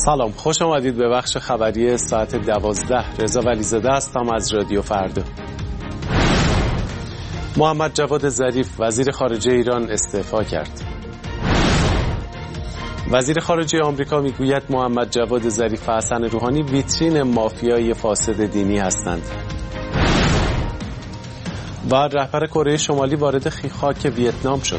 سلام، خوش آمدید به بخش خبری ساعت 12. رضا ولیزاده هستم از رادیو فردا. محمد جواد ظریف وزیر خارجه ایران استعفا کرد. وزیر خارجه آمریکا میگوید محمد جواد ظریف و حسن روحانی ویترین مافیای فاسد دینی هستند. و رهبر کره شمالی وارد خاک ویتنام شد.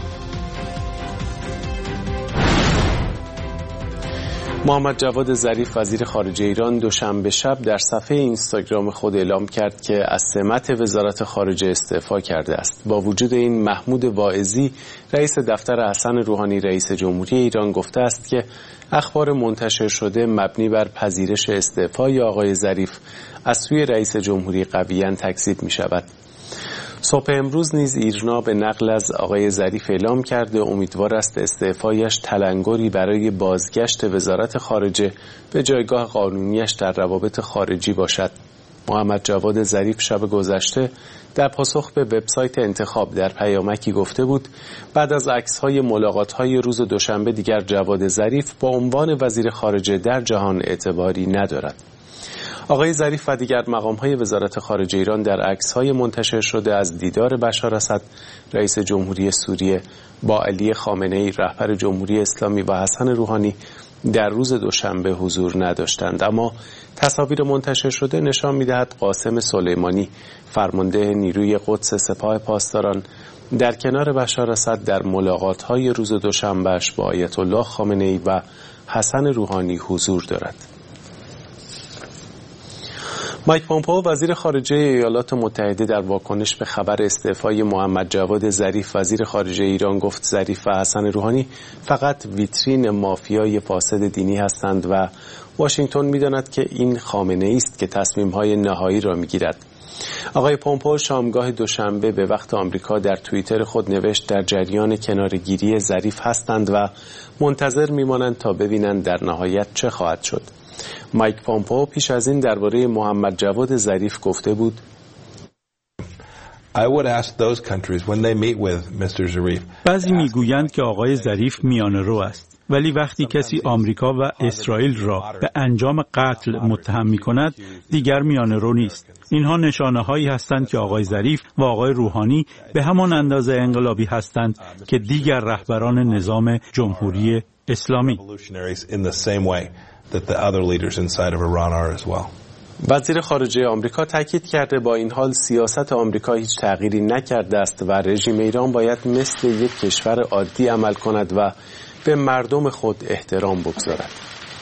محمد جواد ظریف وزیر خارجه ایران دوشنبه شب در صفحه اینستاگرام خود اعلام کرد که از سمت وزارت خارجه استعفا کرده است. با وجود این محمود واعظی رئیس دفتر حسن روحانی رئیس جمهوری ایران گفته است که اخبار منتشر شده مبنی بر پذیرش استعفای آقای ظریف از سوی رئیس جمهوری قویاً تکذیب می شود. صبح امروز نیز ایرنا به نقل از آقای ظریف اعلام کرده امیدوار است استعفایش تلنگری برای بازگشت وزارت خارجه به جایگاه قانونیش در روابط خارجی باشد. محمد جواد ظریف شب گذشته در پاسخ به وبسایت انتخاب در پیامکی گفته بود بعد از عکس‌های ملاقات‌های روز دوشنبه دیگر جواد ظریف با عنوان وزیر خارجه در جهان اعتباری ندارد. آقای ظریف و دیگر مقام‌های وزارت خارجه ایران در عکس‌های منتشر شده از دیدار بشار اسد رئیس جمهوری سوریه با علی خامنه‌ای رهبر جمهوری اسلامی و حسن روحانی در روز دوشنبه حضور نداشتند، اما تصاویر منتشر شده نشان می‌دهد قاسم سلیمانی فرمانده نیروی قدس سپاه پاسداران در کنار بشار اسد در ملاقات‌های روز دوشنبهش با آیت الله خامنه‌ای و حسن روحانی حضور دارد. مایک پومپئو وزیر خارجه ایالات متحده در واکنش به خبر استعفای محمد جواد ظریف وزیر خارجه ایران گفت ظریف و حسن روحانی فقط ویترین مافیای فاسد دینی هستند و واشنگتن می‌داند که این خامنه‌ای است که تصمیم‌های نهایی را می‌گیرد. آقای پومپئو شامگاه دوشنبه به وقت آمریکا در توییتر خود نوشت در جریان کناره‌گیری ظریف هستند و منتظر می‌مانند تا ببینند در نهایت چه خواهد شد. مایک پومپئو پیش از این درباره محمد جواد ظریف گفته بود بعضی میگویند که آقای ظریف میانه‌رو است، ولی وقتی کسی آمریکا و اسرائیل را به انجام قتل متهم می‌کند دیگر میانه‌رو نیست. اینها نشانه‌هایی هستند که آقای ظریف و آقای روحانی به همان اندازه انقلابی هستند که دیگر رهبران نظام جمهوری اسلامی. وزیر خارجه آمریکا تاکید کرده با این حال سیاست آمریکا هیچ تغییری نکرده است و رژیم ایران باید مثل یک کشور عادی عمل کند و به مردم خود احترام بگذارد.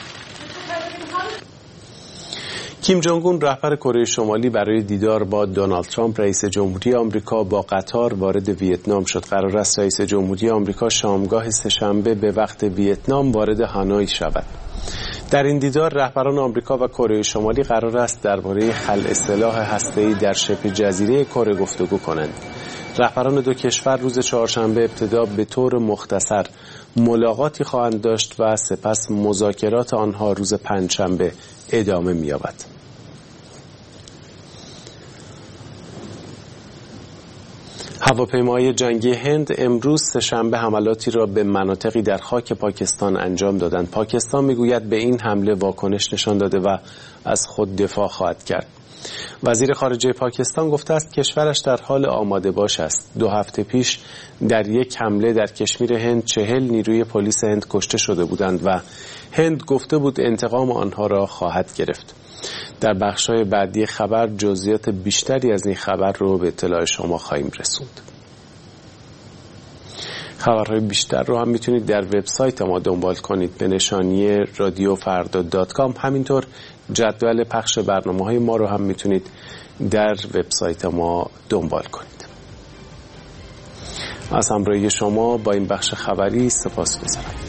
کیم جونگ اون رهبر کره شمالی برای دیدار با دونالد ترامپ رئیس جمهوری آمریکا با قطار وارد ویتنام شد. قرار است رئیس جمهوری آمریکا شامگاه سه‌شنبه به وقت ویتنام وارد هانوی شود. در این دیدار رهبران آمریکا و کره شمالی قرار است درباره خلع سلاح هسته‌ای در شبه جزیره کره گفتگو کنند. رهبران دو کشور روز چهارشنبه ابتدا به طور مختصر ملاقاتی خواهند داشت و سپس مذاکرات آنها روز پنجشنبه ادامه می‌یابد. هواپیماهای جنگی هند امروز سه‌شنبه حملاتی را به مناطقی در خاک پاکستان انجام دادند. پاکستان میگوید به این حمله واکنش نشان داده و از خود دفاع خواهد کرد. وزیر خارجه پاکستان گفته است کشورش در حال آماده باش است. 2 هفته پیش در یک حمله در کشمیر هند 40 نیروی پلیس هند کشته شده بودند و هند گفته بود انتقام آنها را خواهد گرفت. در بخش‌های بعدی خبر جزئیات بیشتری از این خبر رو به اطلاع شما خواهیم رسوند. خبرهای بیشتر رو هم میتونید در وبسایت ما دنبال کنید به نشانی radiofarda.com. همینطور جدول پخش برنامه‌های ما رو هم میتونید در وبسایت ما دنبال کنید. از همراهی شما با این بخش خبری سپاسگزارم.